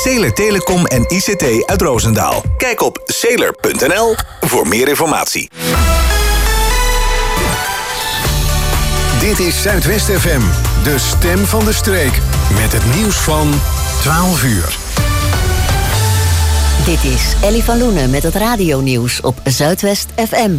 Sailor Telecom en ICT uit Roosendaal. Kijk op sailor.nl voor meer informatie. Dit is Zuidwest FM, de stem van de streek. Met het nieuws van 12 uur. Dit is Ellie van Loenen met het radionieuws op Zuidwest FM.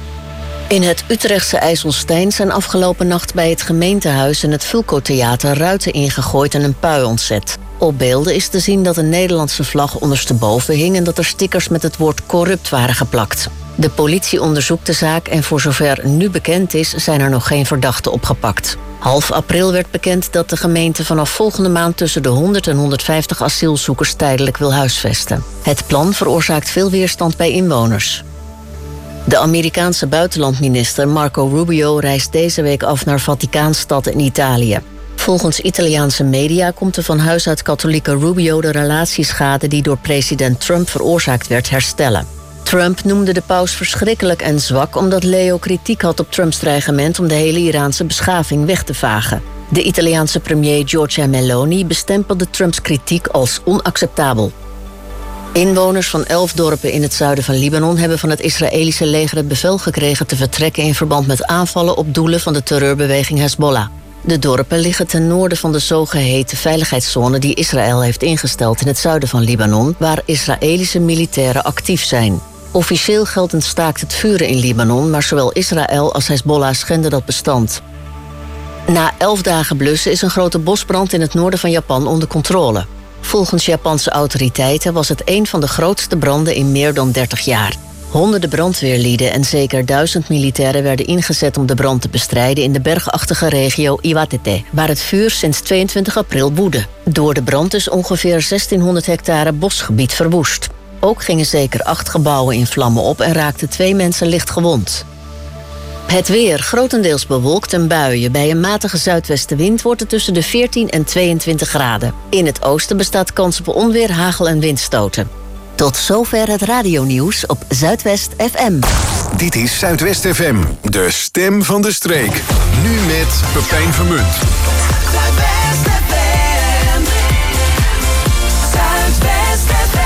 In het Utrechtse IJsselstein zijn afgelopen nacht bij het gemeentehuis en het Fulco-theater ruiten ingegooid en een pui ontzet. Op beelden is te zien dat een Nederlandse vlag ondersteboven hing en dat er stickers met het woord corrupt waren geplakt. De politie onderzoekt de zaak en voor zover nu bekend is, zijn er nog geen verdachten opgepakt. Half april werd bekend dat de gemeente vanaf volgende maand tussen de 100 en 150 asielzoekers tijdelijk wil huisvesten. Het plan veroorzaakt veel weerstand bij inwoners. De Amerikaanse buitenlandminister Marco Rubio reist deze week af naar Vaticaanstad in Italië. Volgens Italiaanse media komt de van huis uit katholieke Rubio de relatieschade die door president Trump veroorzaakt werd herstellen. Trump noemde de paus verschrikkelijk en zwak omdat Leo kritiek had op Trumps dreigement om de hele Iraanse beschaving weg te vagen. De Italiaanse premier Giorgia Meloni bestempelde Trumps kritiek als onacceptabel. Inwoners van 11 dorpen in het zuiden van Libanon hebben van het Israëlische leger het bevel gekregen te vertrekken in verband met aanvallen op doelen van de terreurbeweging Hezbollah. De dorpen liggen ten noorden van de zogeheten veiligheidszone die Israël heeft ingesteld in het zuiden van Libanon, waar Israëlische militairen actief zijn. Officieel geldt een staakt het vuren in Libanon, maar zowel Israël als Hezbollah schenden dat bestand. Na 11 dagen blussen is een grote bosbrand in het noorden van Japan onder controle. Volgens Japanse autoriteiten was het een van de grootste branden in meer dan 30 jaar. Honderden brandweerlieden en zeker 1000 militairen werden ingezet om de brand te bestrijden in de bergachtige regio Iwatete, waar het vuur sinds 22 april woedde. Door de brand is ongeveer 1600 hectare bosgebied verwoest. Ook gingen zeker 8 gebouwen in vlammen op en raakten 2 mensen licht gewond. Het weer, grotendeels bewolkt en buien. Bij een matige zuidwestenwind wordt het tussen de 14 en 22 graden. In het oosten bestaat kans op onweer, hagel en windstoten. Tot zover het radionieuws op Zuidwest FM. Dit is Zuidwest FM, de stem van de streek. Nu met Pepijn Vermunt. Zuidwest FM. Zuidwest FM.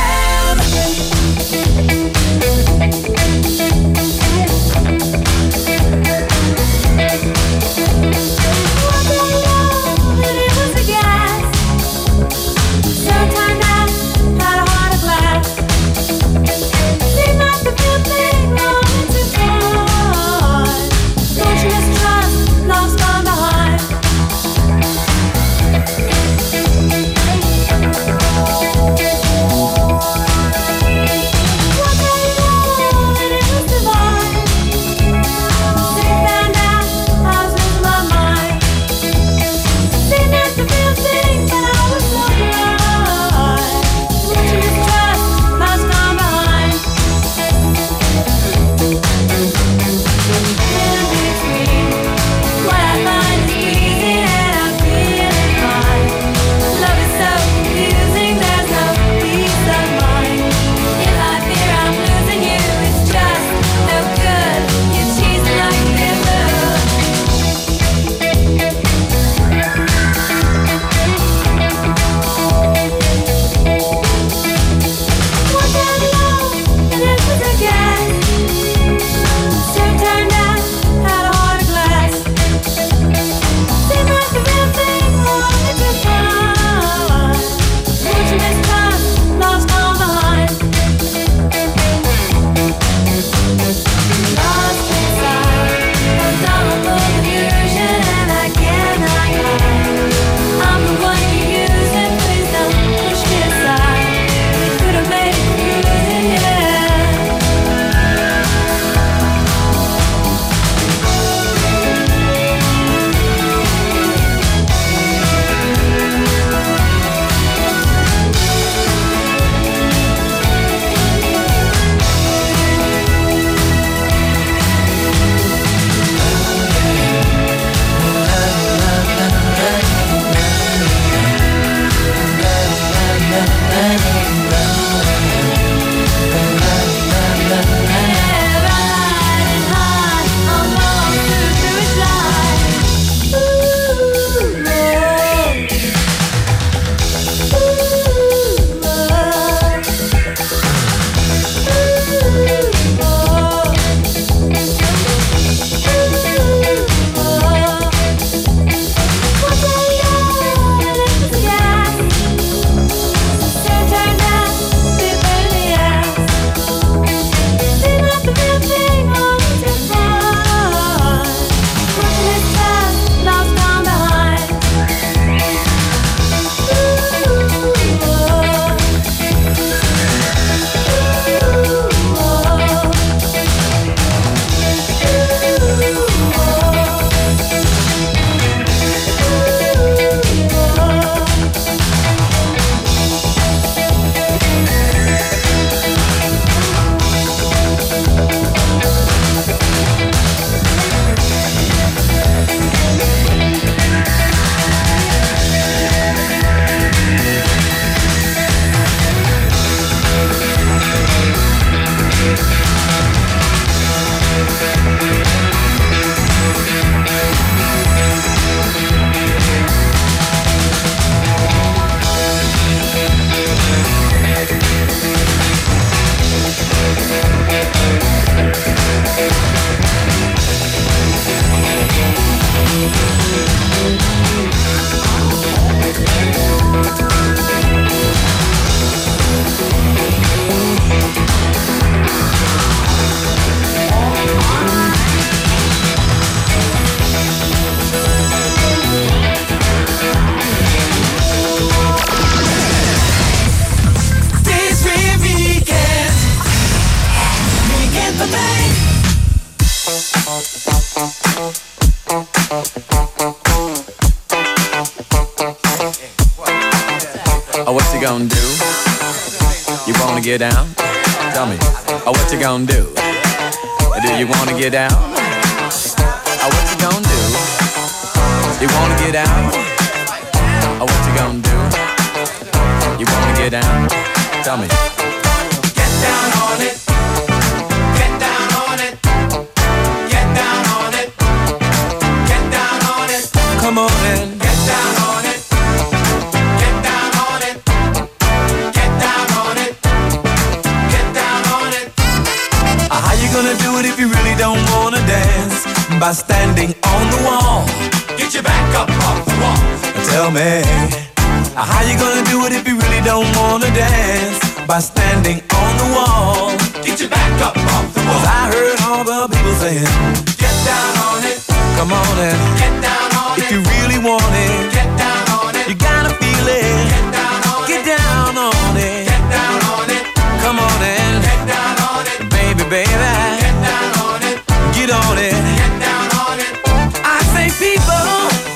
You wanna get down? Tell me, what you gonna do? Do you wanna get down? What you gonna do? You wanna get down? What you gonna do? You wanna get down? Tell me. Get down on it. Get down on it. Get down on it. Get down on it. Come on in. Get down on it. Get down on it. Get down on it. Get down on it. How you gonna do it if you really don't wanna dance? By standing on the wall. Get your back up off the wall. Tell me, how you gonna do it if you really don't wanna dance? By standing on the wall. Get your back up off the wall. 'Cause I heard all the people saying, Get down on it. come on in. Get down on If it. you really want it, Get down on it. you gotta feel it. Get down on it. Get down on it. Get down on it. Come on in, Get down on it. baby, baby. Get down on it. Get on it. Get down on it. I say, people,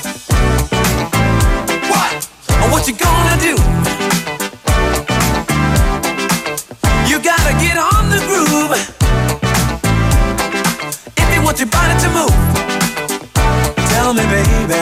what you gonna do? You gotta get on the groove if you want your body to move. Tell me, baby,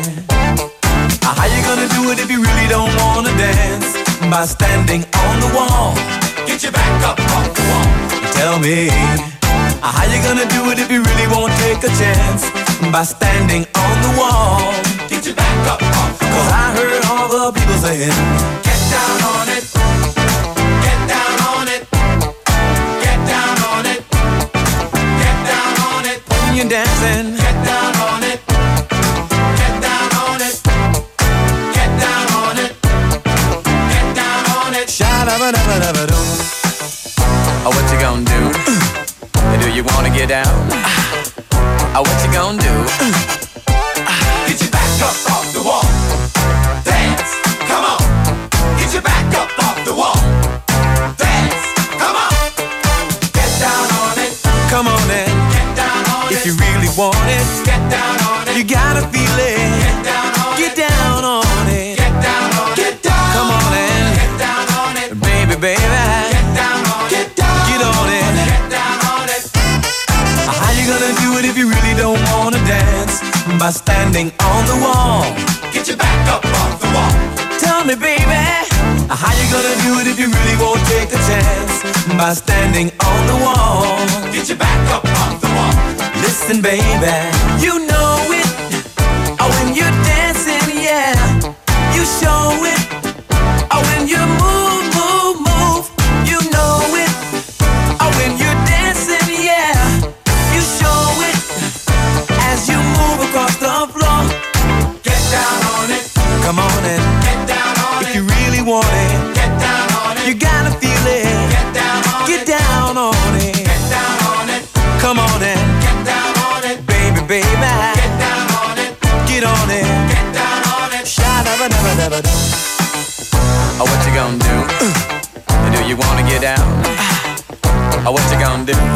how you gonna do it if you really don't wanna dance? By standing on the wall. Get your back up off the wall. Tell me, how you gonna do it if you really won't take a chance? By standing on the wall. Get your back up off the 'Cause wall. I heard all the people saying, Get down on it. Get down on it. Get down on it. Get down on it. when you're dancing, Get down on it. Get down on it. Get down on it. Get down on it. sha-da-ba-da-ba-da-ba-doo. What you gonna do? Do you wanna get down? What you gonna do? Get your back up off the wall. Dance. Come on. Get your back up off the wall. Dance. Come on. Get down on it. Come on in, Get down on if it. you really want it, Get down on it. you gotta feel it. Get down on Get it. down on it. Get down on it. Get down. Come on in, Get down on it. baby, baby. Get down on it. Get down. Get on it. Get down on it. How you gonna do it if you really don't wanna dance? By standing on the wall. Get your back up off the wall. Tell me, baby, how you gonna do it if you really won't take a chance? By standing on the wall. Get your back up off the wall. Listen, baby, you know it. When you're dancing, yeah, you show it. When you move, move, move, you know it. When you're dancing, yeah, you show it. As you move across the floor, Get down on it. come on in. Get down on If it. you really want it, Get down on it. you gotta feel it. Get down on Get it. down on it. Get down on it. Come on in, Get down on it. baby, baby. Get down on it. Get on it. Get down on it. Sha-da-ba-da-ba-da-ba-doo. What you gonna do? Do you wanna get down? What you gonna do?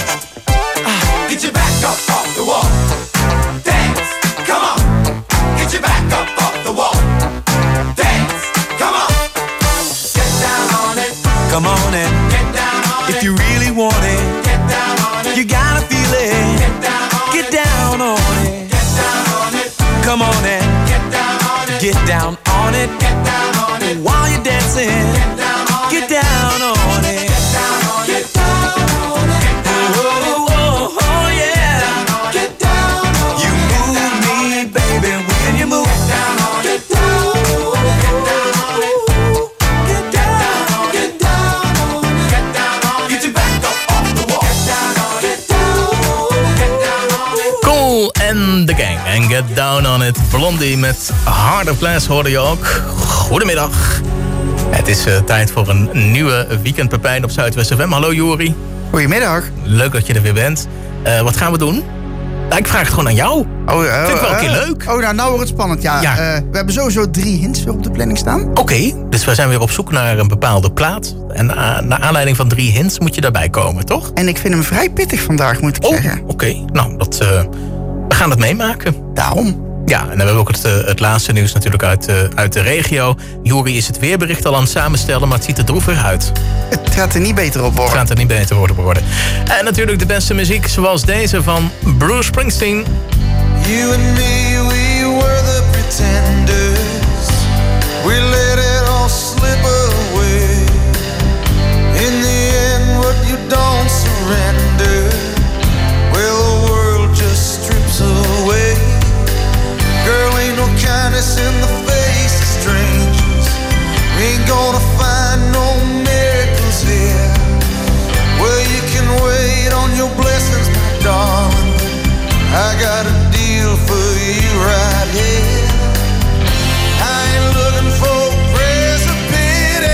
Get your back up off the wall. Dance. Come on. Get your back up off the wall. Dance. Come on. Get down on it. Come on in, Get down on it. if you really want it, Get down on it. you gotta feel it. Get down on Get it. down on it. Get down on it. Come on in, Get down on it. get down on it. Get down on it. While you're dancing, Get down on get it. down on it. Get down on it. Get down on it. Oh, oh, oh, yeah. Get down on it. You move me, baby, when you move. Get down on it. Get down on it. Get down on it. Get down on it. Get down on it. Get your back up off the wall. Get down on it. Get down on it. Get down on it. Cool en de gang. En Get Down on It. Blondie met Harder Class hoorde je ook. Goedemiddag. Het is tijd voor een nieuwe Weekend Pepijn op Zuidwest FM. Hallo Jori. Goedemiddag. Leuk dat je er weer bent. Wat gaan we doen? Nou, ik vraag het gewoon aan jou. Vind ik wel een keer leuk. Nou wordt het spannend. Ja, Ja. we hebben sowieso 3 hints weer op de planning staan. Oké, dus we zijn weer op zoek naar een bepaalde plaat. En naar aanleiding van 3 hints moet je daarbij komen, toch? En ik vind hem vrij pittig vandaag, moet ik zeggen. Oké. Nou, we gaan het meemaken. Daarom. Ja, en dan hebben we ook het laatste nieuws natuurlijk uit de regio. Juri is het weerbericht al aan het samenstellen, maar het ziet er droevig uit. Het gaat er niet beter op Het worden. gaat er niet beter worden. En natuurlijk de beste muziek, zoals deze van Bruce Springsteen. You and me, we were the pretenders. We let it all slip away. In the end, what you don't surrender, well, the world just strips away. Girl, ain't no kindness in the face of strangers. We ain't gonna find no miracles here. Well, you can wait on your blessings, my darling. I got a deal for you right here. I ain't looking for praise or pity.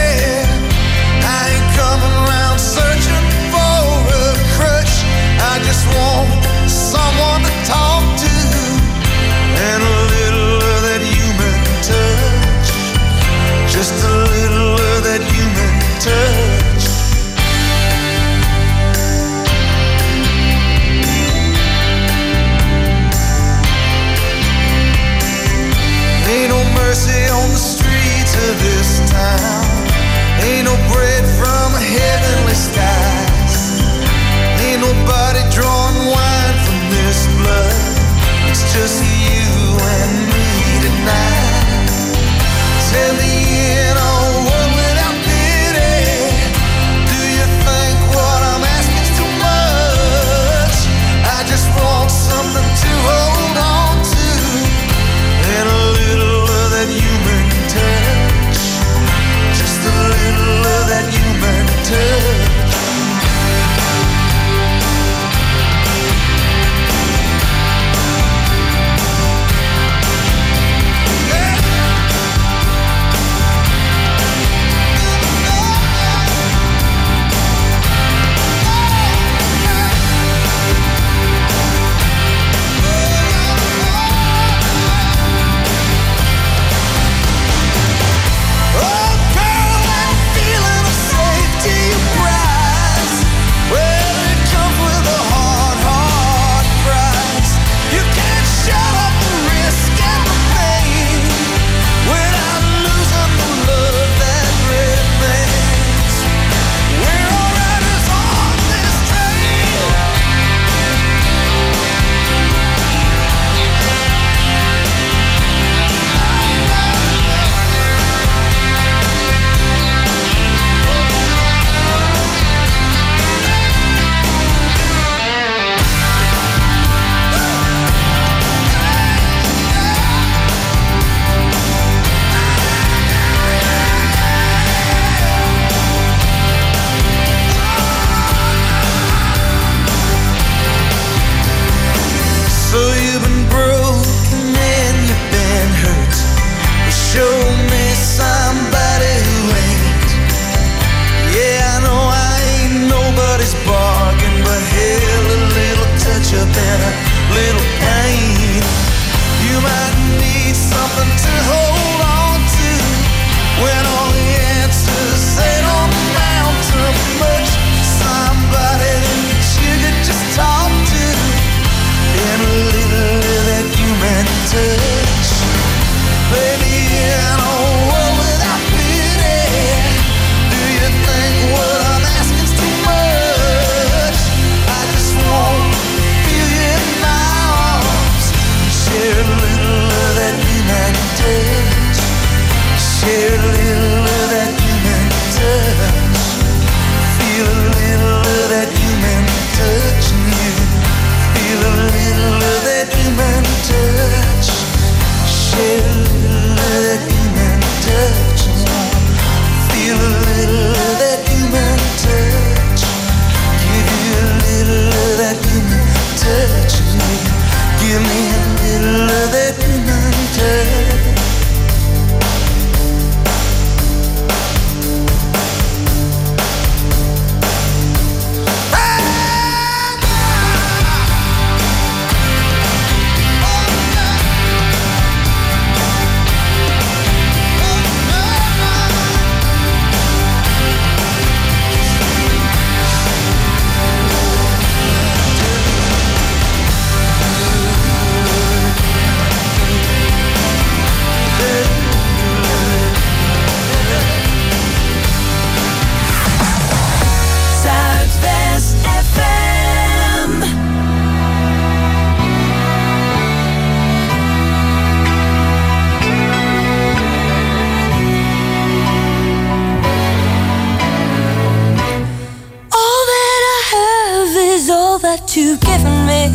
that you've given me.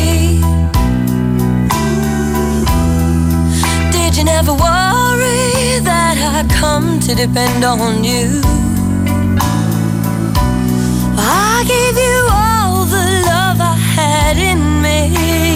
Did you never worry that I'd come to depend on you? I gave you all the love I had in me.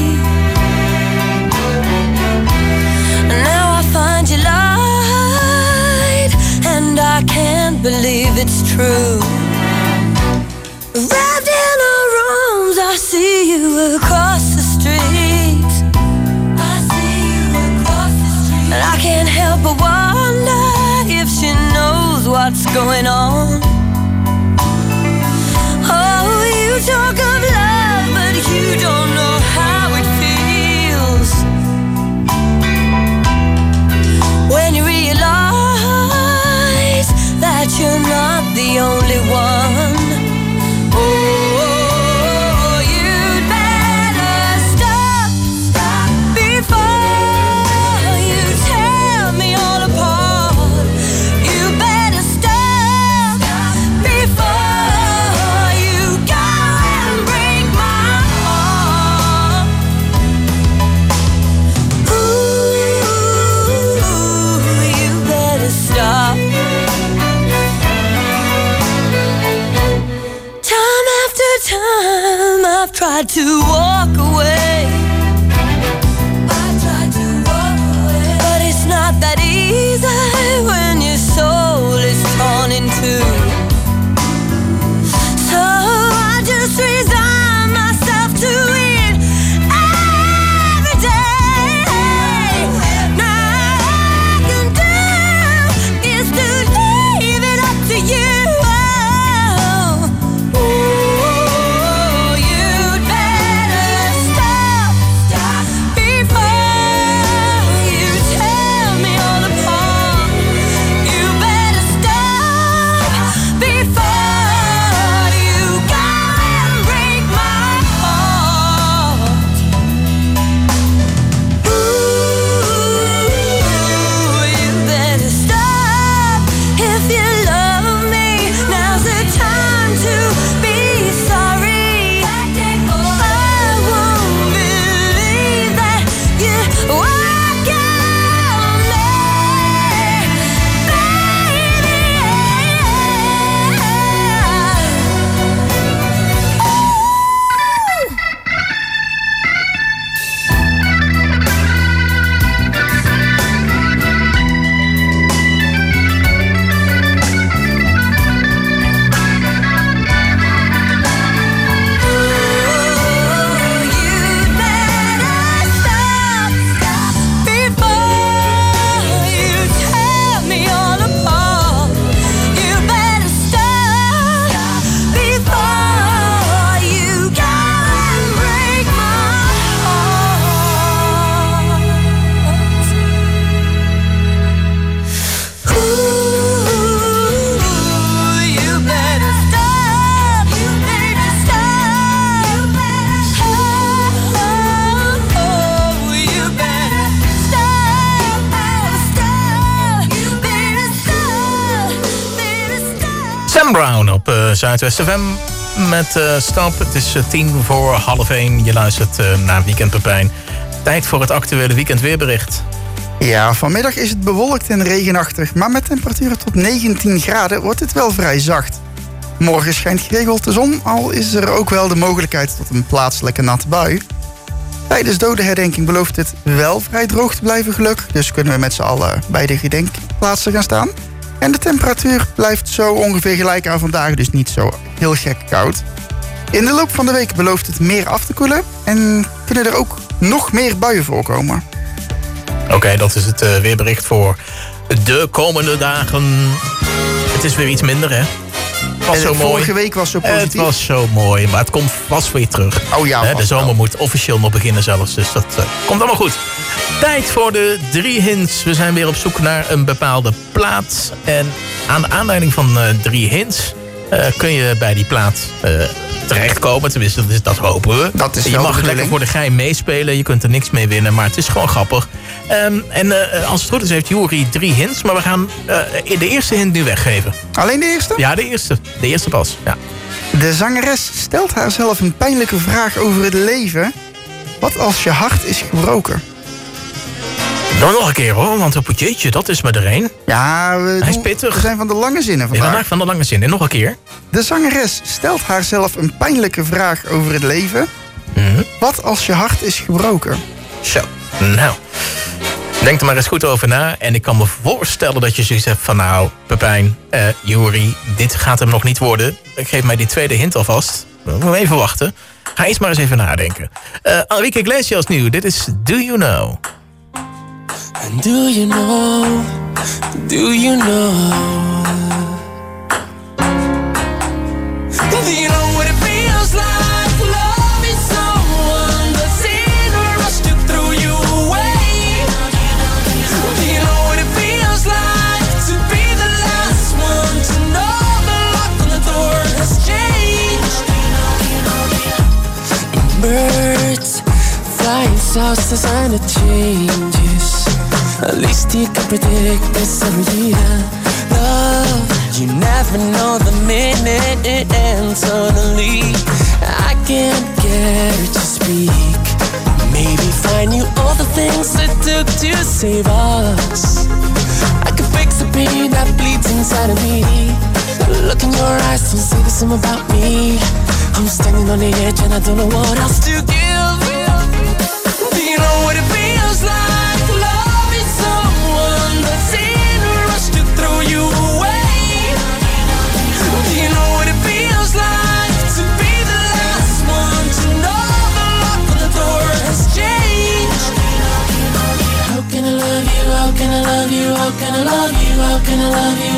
Now I find you lied, and I can't believe it's true. Wrapped in her arms, I see you across the street. I see you across the street. And I can't help but wonder if she knows what's going on. Oh, you talk of love, but you don't know how it feels. When you realize that you're not the only one. Oh, you'd better stop before you tear me all apart. You better stop before you go and break my heart. Ooh, you better stop. Time after time I've tried to walk away. But it's not that easy when your soul is torn in two. So I just resign myself to it every day. Now all I can do is to leave it up to you. Oh, you'd better stop before you tear me all apart. You better stop before you go and break my heart. Ooh, you better stop if you love me. Now's the time to be sorry. I won't believe that you walk on me, you'd better stop before you tear me all apart. You better stop before you go and break my heart. Ooh, you better stop. You better stop. You better stop. Oh, you better stop. Stop. You better stop. Better stop. Sam Brown op Zuidwest FM met Stap. Het is 1:10. Je luistert naar Weekend Pepijn. Tijd voor het actuele weekendweerbericht. Ja, vanmiddag is het bewolkt en regenachtig, maar met temperaturen tot 19 graden wordt het wel vrij zacht. Morgen schijnt geregeld de zon, al is er ook wel de mogelijkheid tot een plaatselijke natte bui. Tijdens dodenherdenking belooft het wel vrij droog te blijven gelukkig, dus kunnen we met z'n allen bij de gedenkplaatsen gaan staan. En de temperatuur blijft zo ongeveer gelijk aan vandaag, dus niet zo heel gek koud. In de loop van de week belooft het meer af te koelen en kunnen er ook nog meer buien voorkomen. Oké, dat is het weerbericht voor de komende dagen. Het is weer iets minder, hè? Was zo mooi. Vorige week was zo positief. Het was zo mooi, maar het komt vast weer terug. Oh ja, de zomer wel. moet officieel nog beginnen zelfs, dus dat komt allemaal goed. Tijd voor de 3 hints. We zijn weer op zoek naar een bepaalde plaat. En aan de aanleiding van 3 hints kun je bij die plaat terechtkomen. Tenminste, dat hopen we. Dat is je wel mag de lekker voor de gein meespelen. Je kunt er niks mee winnen, maar het is gewoon grappig. Als het goed is heeft Joeri 3 hints. Maar we gaan de eerste hint nu weggeven. Alleen de eerste? Ja, de eerste. De eerste pas, ja. De zangeres stelt haarzelf een pijnlijke vraag over het leven. Wat als je hart is gebroken? Dan nog een keer hoor, want op jeetje, dat is me er een. Ja, Hij is pittig. We zijn van de lange zinnen Ja, vandaag. maak van de lange zin. En nog een keer. De zangeres stelt haarzelf een pijnlijke vraag over het leven. Wat als je hart is gebroken? Zo, nou. Denk er maar eens goed over na. En ik kan me voorstellen dat je zoiets hebt van... nou, Pepijn, Juri, dit gaat hem nog niet worden. Ik geef mij die tweede hint alvast. We moeten even wachten. Ga eens maar eens even nadenken. Enrique Iglesias nieuw. Dit is Do You Know. Do you know? Do you know? Do you know what it feels like? Loving someone that's in a rush to throw you away. Do you know what it feels like to be the last one to know the lock on the door has changed? Birds flying south, the sign of changes. At least you can predict this every year. Love, you never know the minute it ends. Suddenly, I can't get her to speak. Maybe find you all the things it took to save us. I could fix the pain that bleeds inside of me. Look in your eyes, don't say the same about me. I'm standing on the edge and I don't know what else to give. Do you know what it feels like? Loving someone that's in a rush to throw you away. Do you know what it feels like to be the last one to know the lock on the door has changed? How can I love you? How can I love you? How can I love you? How can I love you?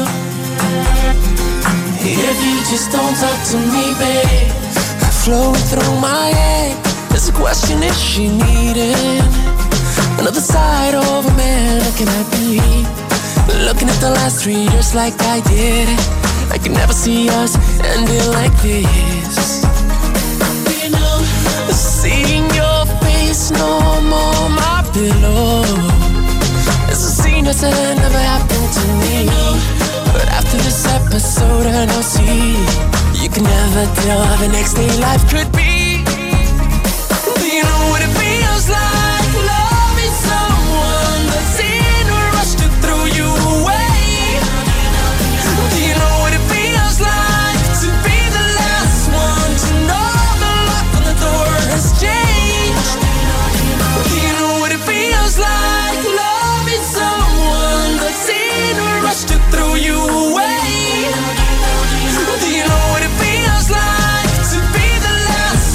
If you just don't talk to me, babe. Flowing through my head, there's a question, is she needing another side of a man looking at me? Looking at the last 3 years like I did. I can never see us ending like this. You know, seeing your face no more my pillow. It's a scene that never happened to me. But after this episode and I'll see, you can never tell how the next day life could be. Do you know what it feels like? Loving someone that's in a rush to throw you away. Do you know what it feels like to be the last one to know the lock on the door has changed? Do you know what it feels like? Loving someone that's in a rush to throw you away. Do you know what it feels like to be the last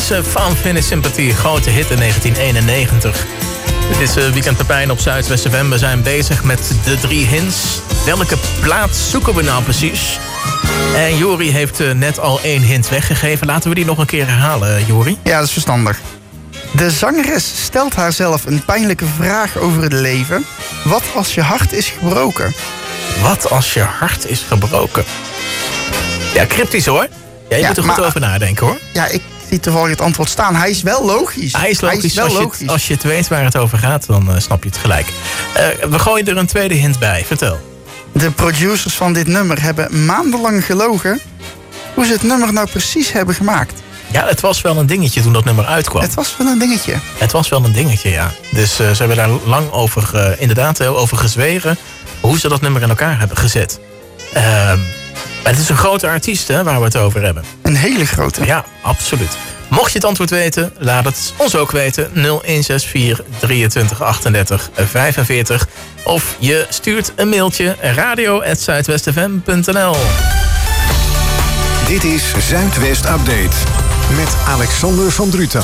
Femme Fine Sympathie, grote hit in 1991. Het is Weekend Pepijn op Zuidwest FM. We zijn bezig met de 3 hints. Welke plaats zoeken we nou precies? En Jori heeft net al 1 hint weggegeven. Laten we die nog een keer herhalen, Jori. Ja, dat is verstandig. De zangeres stelt haarzelf een pijnlijke vraag over het leven. Wat als je hart is gebroken? Wat als je hart is gebroken? Ja, cryptisch hoor. Ja, je moet er goed over nadenken hoor. Ja, ik zie toevallig het antwoord staan. Hij is wel logisch. Hij is logisch. Als je het weet waar het over gaat, dan snap je het gelijk. We gooien er een tweede hint bij. Vertel. De producers van dit nummer hebben maandenlang gelogen hoe ze het nummer nou precies hebben gemaakt. Ja, het was wel een dingetje toen dat nummer uitkwam. Het was wel een dingetje. Het was wel een dingetje, ja. Dus ze hebben daar lang over, inderdaad heel over gezwegen, hoe ze dat nummer in elkaar hebben gezet. Maar het is een grote artiest, hè, waar we het over hebben. Een hele grote. Ja, absoluut. Mocht je het antwoord weten, laat het ons ook weten. 0164 23 38 45. Of je stuurt een mailtje radio@zuidwestfm.nl. Dit is Zuidwest Update met Alexander van Druten.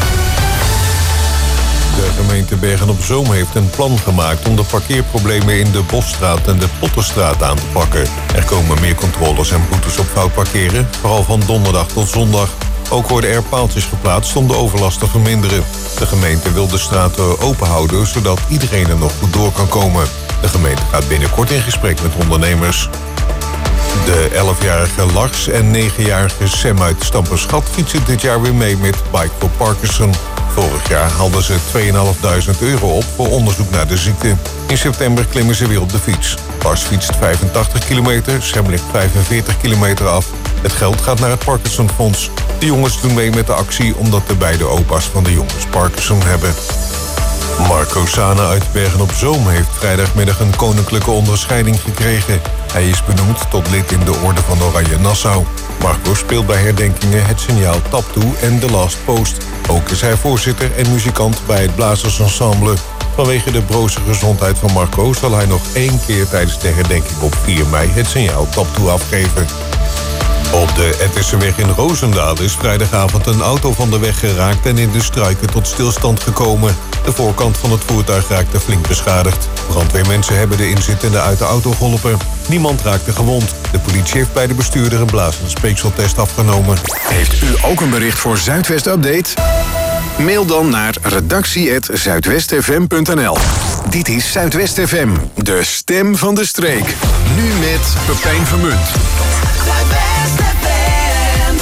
De gemeente Bergen-op-Zoom heeft een plan gemaakt om de parkeerproblemen in de Bosstraat en de Potterstraat aan te pakken. Er komen meer controles en boetes op fout parkeren, vooral van donderdag tot zondag. Ook worden er paaltjes geplaatst om de overlast te verminderen. De gemeente wil de straten open houden, zodat iedereen er nog goed door kan komen. De gemeente gaat binnenkort in gesprek met ondernemers. De 11-jarige Lars en 9-jarige Sam uit Stamperschat fietsen dit jaar weer mee met Bike for Parkinson. Vorig jaar haalden ze €2.500 op voor onderzoek naar de ziekte. In september klimmen ze weer op de fiets. Lars fietst 85 kilometer, Sam ligt 45 kilometer af. Het geld gaat naar het Parkinsonfonds. De jongens doen mee met de actie omdat de beide opa's van de jongens Parkinson hebben. Marco Sana uit Bergen-op-Zoom heeft vrijdagmiddag een koninklijke onderscheiding gekregen. Hij is benoemd tot lid in de Orde van Oranje Nassau. Marco speelt bij herdenkingen Het Signaal Tap Toe en The Last Post. Ook is hij voorzitter en muzikant bij het Blazersensemble. Vanwege de broze gezondheid van Marco zal hij nog 1 keer tijdens de herdenking op 4 mei Het Signaal Tap Toe afgeven. Op de Ettensseweg in Roosendaal is vrijdagavond een auto van de weg geraakt en in de struiken tot stilstand gekomen. De voorkant van het voertuig raakte flink beschadigd. Brandweermensen hebben de inzittenden uit de auto geholpen. Niemand raakte gewond. De politie heeft bij de bestuurder een blaas- en speekseltest afgenomen. Heeft u ook een bericht voor Zuidwest Update? Mail dan naar redactie@zuidwestfm.nl. Dit is Zuidwest FM, de stem van de streek. Nu met Pepijn Vermunt. Zuidwest FM.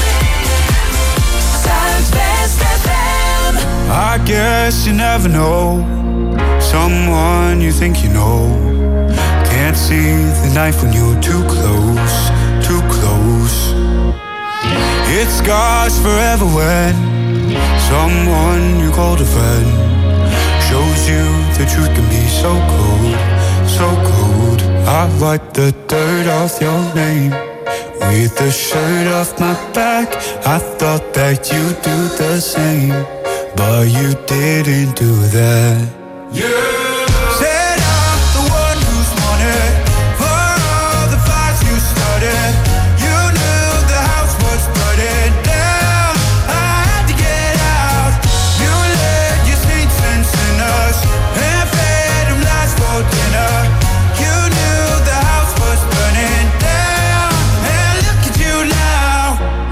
Zuidwest FM. I guess you never know someone you think you know. Can't see the knife when you're too close, too close. It scars forever when someone you called a friend shows you the truth can be so cold, so cold. I wipe the dirt off your name with the shirt off my back. I thought that you'd do the same, but you didn't do that. Said I'm the one who's wanted for all the fights you started. You knew the house was burning down. I had to get out. You led your saints and sinners and fed them lies for dinner. You knew the house was burning down. And look at you now.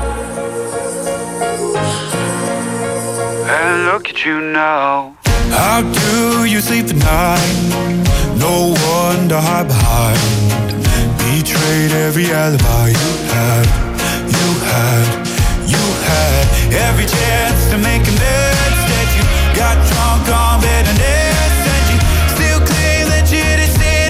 And look at you now. How do you sleep at night? No one to hide behind. Betrayed every alibi you had. You had, you had every chance to make amends. Instead you got drunk on bitterness, and you still claim that you didn't say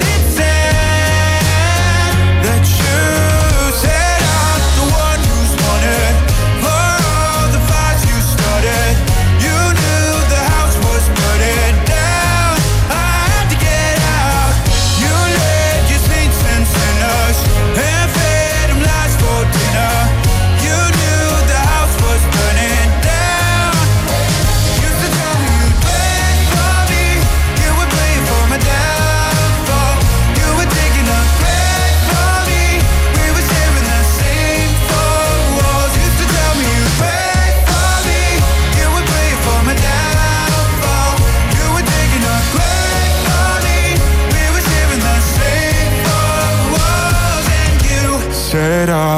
that you said I'm the one who's wanted for all the fights you started. You knew the house was burning down. I had to get out. You led your saints and sinners and fed them lies for dinner. You knew the house was burning down.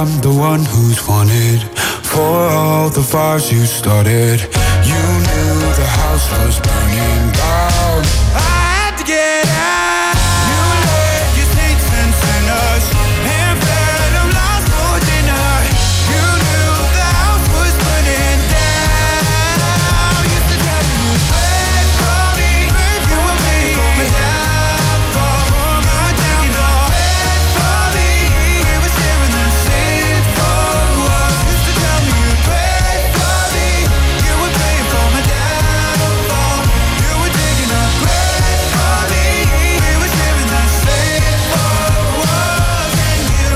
I'm the one who's wanted for all the fires you started. You knew the house was burning down. I had to get out. You let your saints and sinners and fed them lost for dinner. You knew the house was burning down. Used to tell you, pray for me, you and me. For my downfall, for my downfall. Pray for me, we were sharing the same for us. Used to tell me, pray for me, you were praying for my downfall. You were digging up grave for me, we were sharing the same for us and you.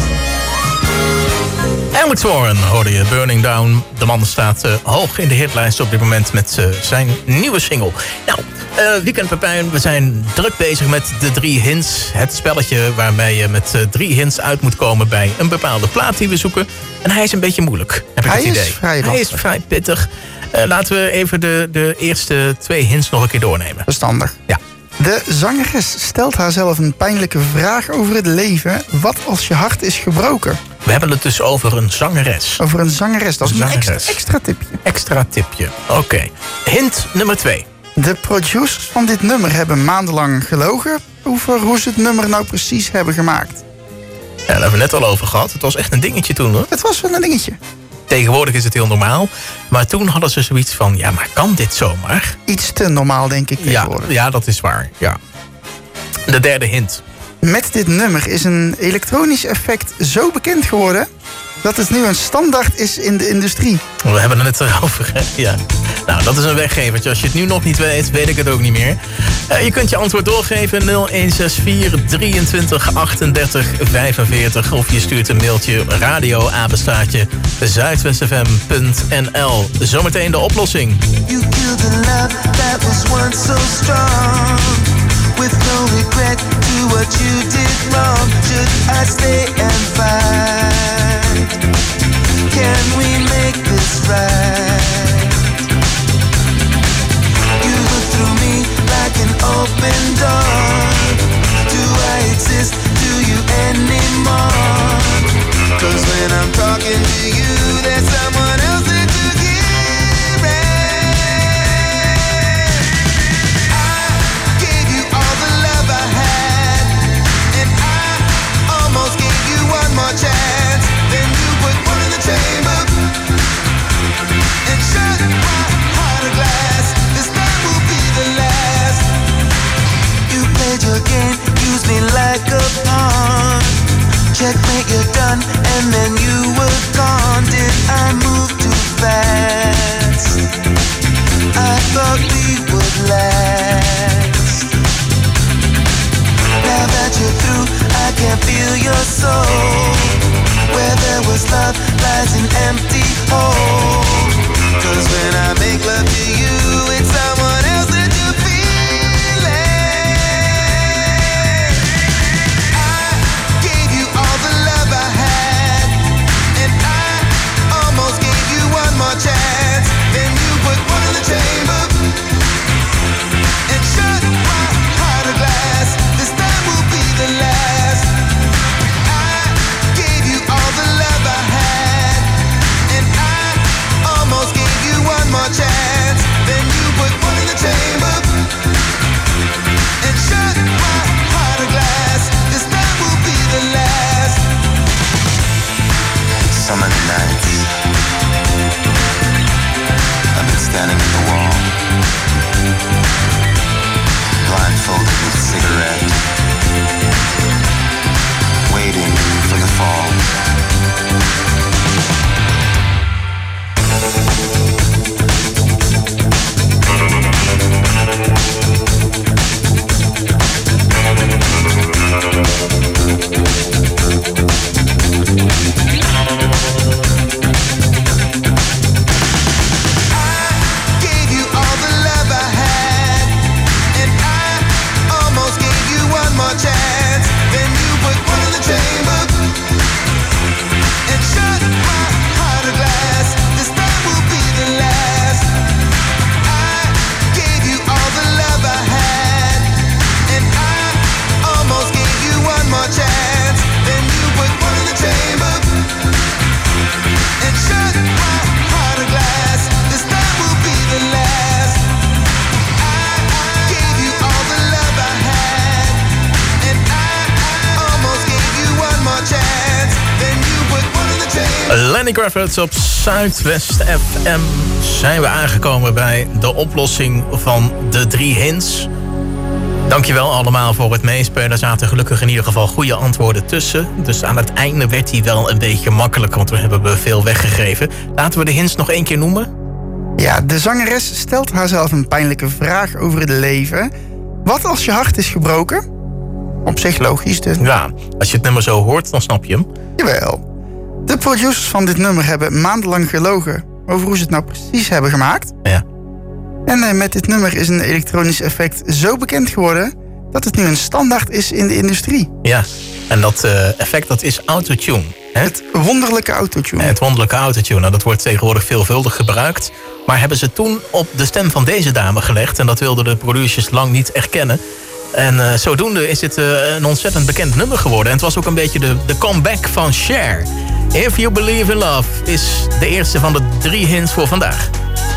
Alex Warren hoorde je, Burning Down. De man staat hoog in de hitlijst op dit moment met zijn nieuwe single. Nou, Weekend Pepijn, we zijn druk bezig met de 3 hints. Het spelletje waarmee je met 3 hints uit moet komen bij een bepaalde plaat die we zoeken. En hij is een beetje moeilijk, heb ik het idee. Hij is vrij pittig. Laten we even de eerste 2 hints nog een keer doornemen. Verstandig. Ja. De zangeres stelt haarzelf een pijnlijke vraag over het leven. Wat als je hart is gebroken? We hebben het dus over een zangeres. Over een zangeres, dat is een extra tipje. Extra tipje, oké. Hint nummer 2. De producers van dit nummer hebben maandenlang gelogen over hoe ze het nummer nou precies hebben gemaakt. Ja, daar hebben we net al over gehad. Het was echt een dingetje toen, hoor. Het was wel een dingetje. Tegenwoordig is het heel normaal. Maar toen hadden ze zoiets van, ja, maar kan dit zomaar? Iets te normaal, denk ik, tegenwoordig. Ja, dat is waar, ja. De derde hint. Met dit nummer is een elektronisch effect zo bekend geworden dat het nu een standaard is in de industrie. We hebben het net erover, hè? Ja. Nou, dat is een weggevertje. Als je het nu nog niet weet, weet ik het ook niet meer. Je kunt je antwoord doorgeven 0164 23 38 45. Of je stuurt een mailtje radio-apenstaartje zuidwestfm.nl. Zometeen de oplossing. You killed the love that was once so strong. With no regret to what you did wrong. Should I stay and fight? Can we make this right? You look through me like an open door. Do I exist to you anymore? 'Cause when I'm talking to you, there's someone else that you hear it. I gave you all the love I had, and I almost gave you one more chance. Then you put one in the chamber and shut my heart of glass. This time will be the last. You played your game, used me like a pawn. Checkmate, you're done, and then you were gone. Did I move too fast? I thought we would last. Now that you're through, I can feel your soul. Where there was love lies an empty hole. 'Cause when I make love to you, it's someone else that you're feeling. I gave you all the love I had, and I almost gave you one more chance. Then you put one in the chamber and shut Lenny Kravitz op Zuidwest FM. Zijn we aangekomen bij de oplossing van de 3 hints. Dankjewel allemaal voor het meespelen. Er zaten gelukkig in ieder geval goede antwoorden tussen. Dus aan het einde werd hij wel een beetje makkelijker, want we hebben veel weggegeven. Laten we de hints nog 1 keer noemen. Ja, de zangeres stelt haarzelf een pijnlijke vraag over het leven. Wat als je hart is gebroken? Op zich logisch dus. Ja, als je het nummer zo hoort, dan snap je hem. Jawel. De producers van dit nummer hebben maandenlang gelogen over hoe ze het nou precies hebben gemaakt. Ja. En met dit nummer is een elektronisch effect zo bekend geworden dat het nu een standaard is in de industrie. Ja, en dat effect dat is autotune. Hè? Het wonderlijke autotune. Het wonderlijke autotune. Nou, dat wordt tegenwoordig veelvuldig gebruikt. Maar hebben ze toen op de stem van deze dame gelegd. En dat wilden de producers lang niet erkennen. En zodoende is dit een ontzettend bekend nummer geworden. En het was ook een beetje de comeback van Cher. If You Believe in Love is de eerste van de 3 hints voor vandaag.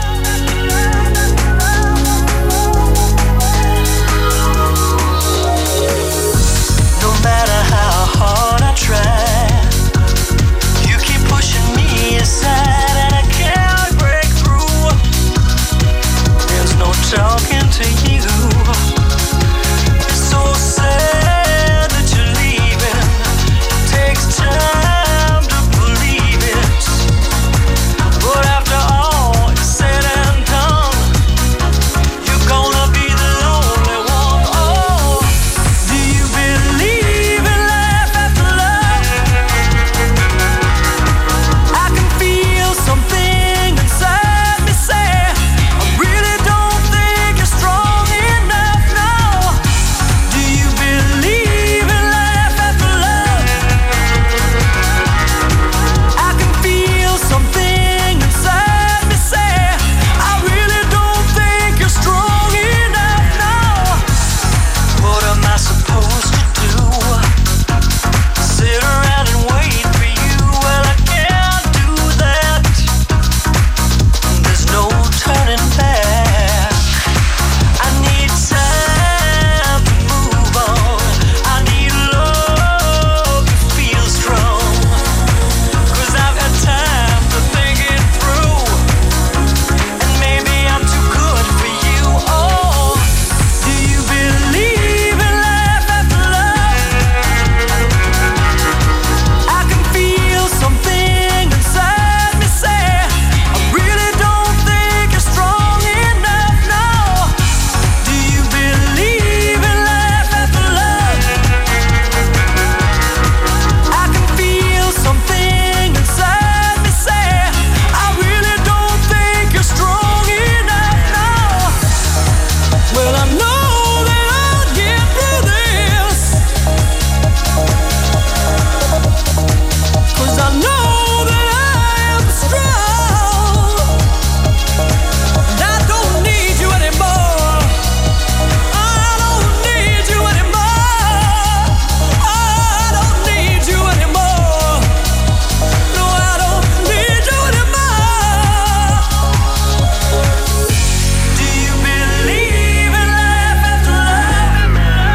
No matter how hard I try, you keep pushing me aside and I can't break through. There's no talking to you. It's so sad that you're leaving. It takes time to believe it. But after all is said and done, you're gonna be the lonely one. Oh, do you believe in life after love? I can feel something inside me say, I really don't think you're strong enough now. Do you believe in life after love? I can feel something inside me say, I really don't think you're strong enough now. What am I supposed to do? Sit around and wait for you? Well, I can't do that. There's no turning back. I need time to move on. I need love to feel strong. 'Cause I've got time to think it through. And maybe I'm too good for you. Oh, do you believe in life after love? I can feel something inside me say, I really don't think you're strong enough now. Do you believe in life after love? I can feel something inside me say, I really don't think you're strong enough now. Well, I know that I'll get through this, 'cause I know that I am strong. And I don't need you anymore. I don't need you anymore. I don't need you anymore. No, I don't need you anymore. Do you believe in life after love?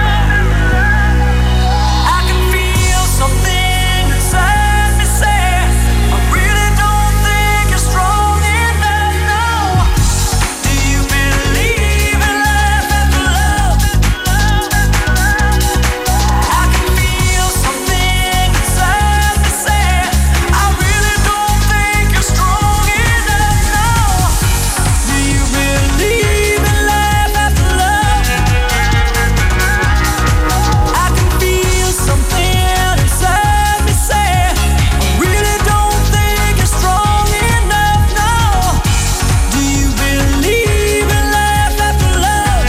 I can feel something inside me say, I really don't think you're strong enough now. Do you believe in life after love? I can feel something inside me say, I really don't think you're strong enough now. Do you believe in life after love? I can feel something inside me say, I really don't think you're strong enough now. Do you believe in life after love?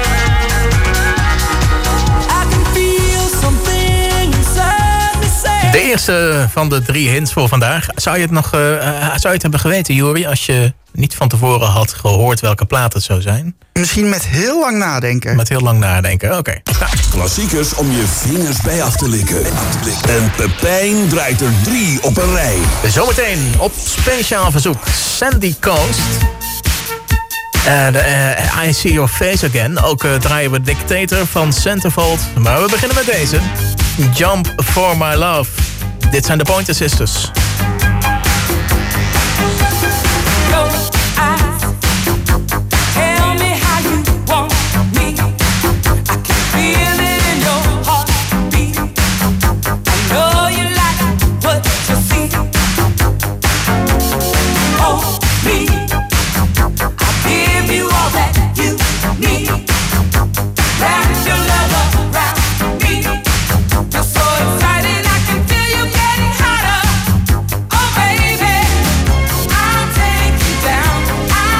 I can feel something inside me say. De eerste van de 3 hints voor vandaag. Zou je het hebben geweten, Jori, als je niet van tevoren had gehoord welke plaat het zou zijn? Misschien met heel lang nadenken. Met heel lang nadenken, oké. Nou, Klassiekers om je vingers bij af te likken. En Pepijn draait er 3 op een rij. zometeen op speciaal verzoek Sandy Coast. I See Your Face Again. Ook draaien we Dictator van Centerfold. Maar we beginnen met deze. Jump For My Love. Dit zijn de Pointer Sisters. I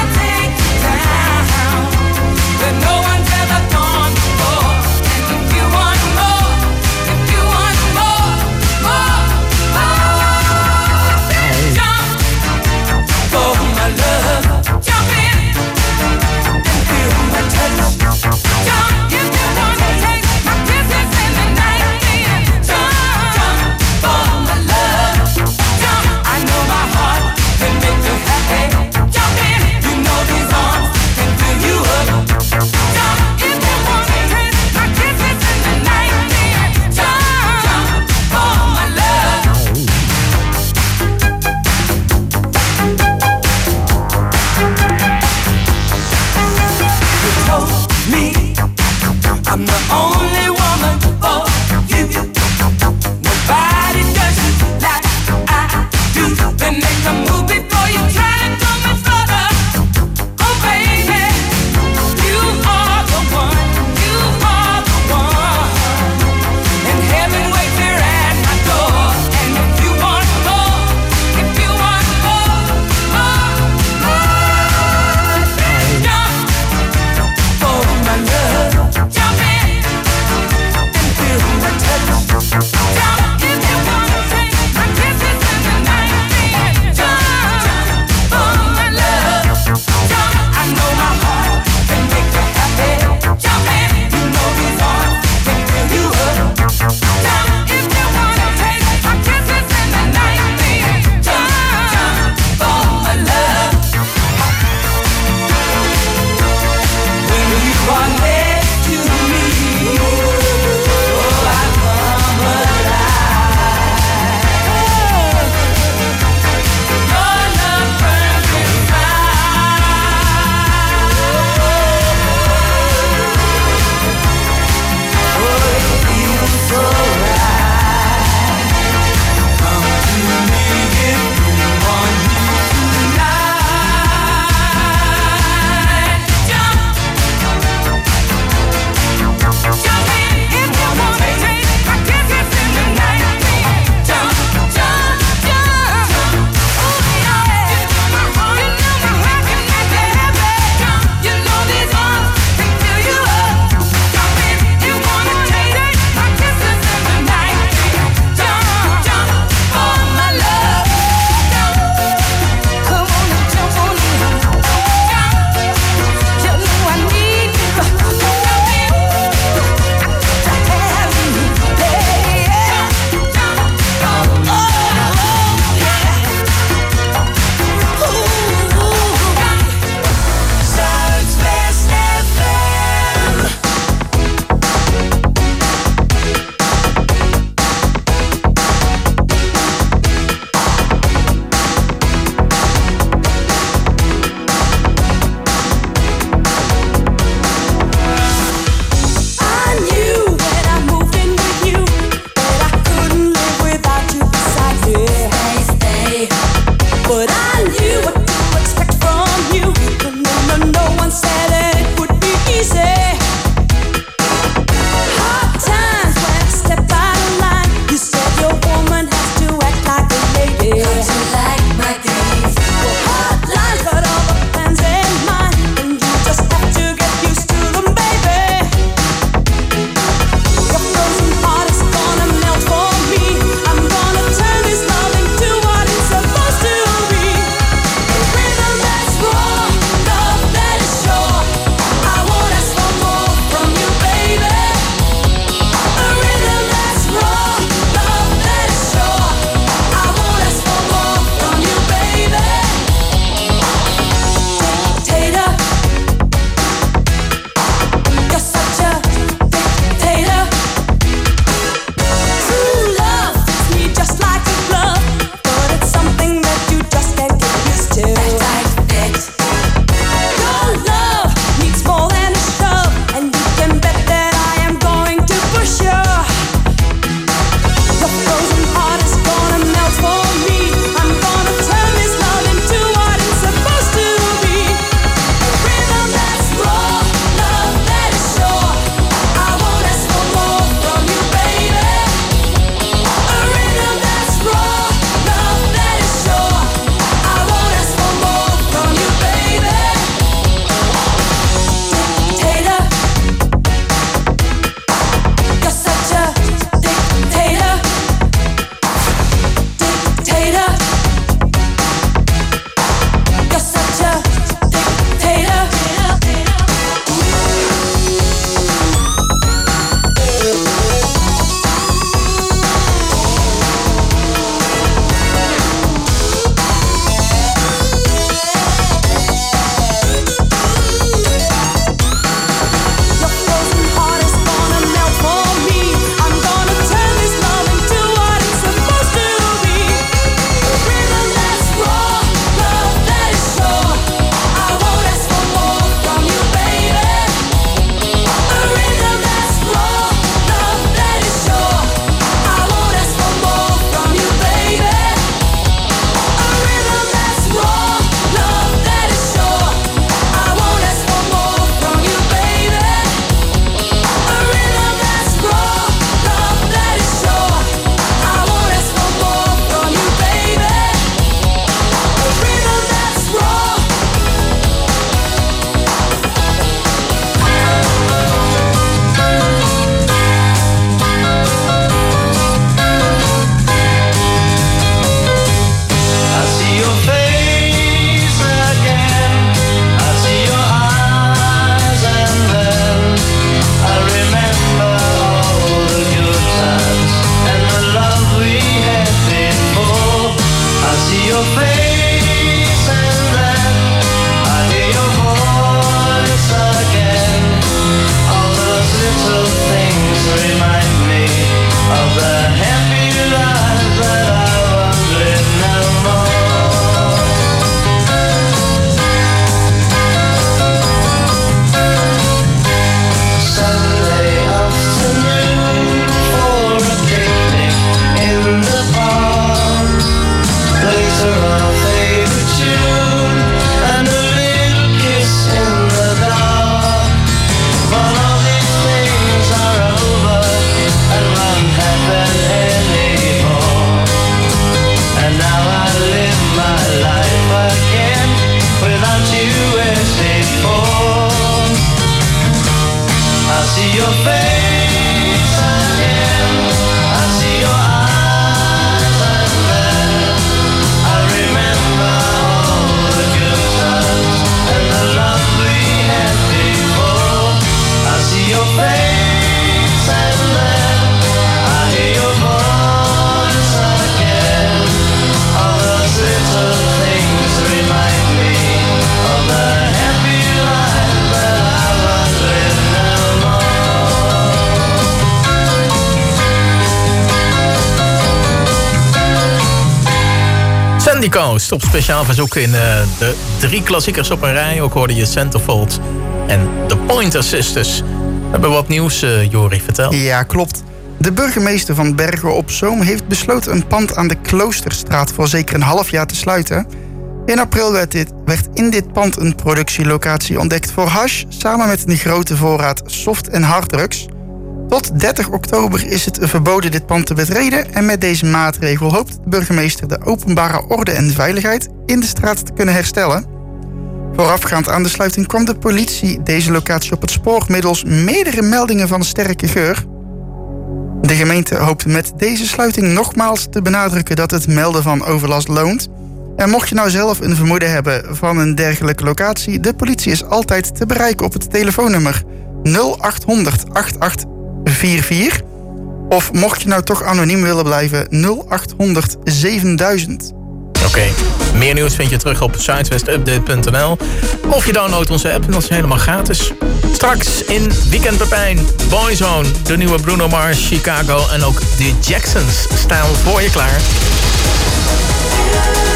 On the Coast op speciaal verzoek in de 3 klassiekers op een rij. Ook hoorde je Centerfold en The Pointer Sisters. We hebben wat nieuws, Jori, vertel. Ja, klopt. De burgemeester van Bergen op Zoom heeft besloten een pand aan de Kloosterstraat voor zeker een half jaar te sluiten. In april werd in dit pand een productielocatie ontdekt voor hash, samen met een grote voorraad soft- en harddrugs. Tot 30 oktober is het verboden dit pand te betreden en met deze maatregel hoopt de burgemeester de openbare orde en veiligheid in de straat te kunnen herstellen. Voorafgaand aan de sluiting kwam de politie deze locatie op het spoor middels meerdere meldingen van sterke geur. De gemeente hoopt met deze sluiting nogmaals te benadrukken dat het melden van overlast loont. En mocht je nou zelf een vermoeden hebben van een dergelijke locatie, de politie is altijd te bereiken op het telefoonnummer 0800 8844. Of mocht je nou toch anoniem willen blijven, 0800 7000. Oké, meer nieuws vind je terug op zuidwestupdate.nl. Of je downloadt onze app en dat is helemaal gratis. Straks in Weekend Pepijn, Boyzone, de nieuwe Bruno Mars, Chicago en ook de Jacksons staan voor je klaar.